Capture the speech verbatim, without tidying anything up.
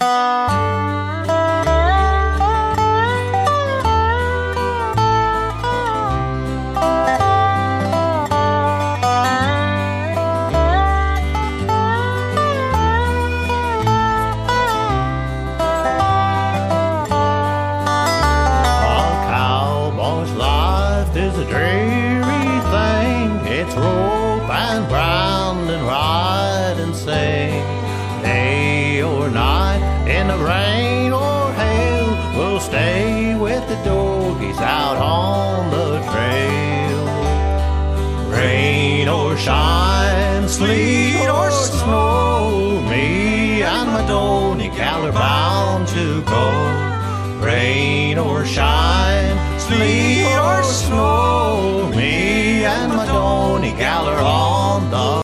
Is a dreary thing. It's rope and ground and ride and sing. Day or night, in the rain or hail, we'll stay with the doggies out on the trail. Rain or shine, sleet or snow, me and my Donny gal are bound to go. Rain or shine, sleet or snow, me and my Donny gal are on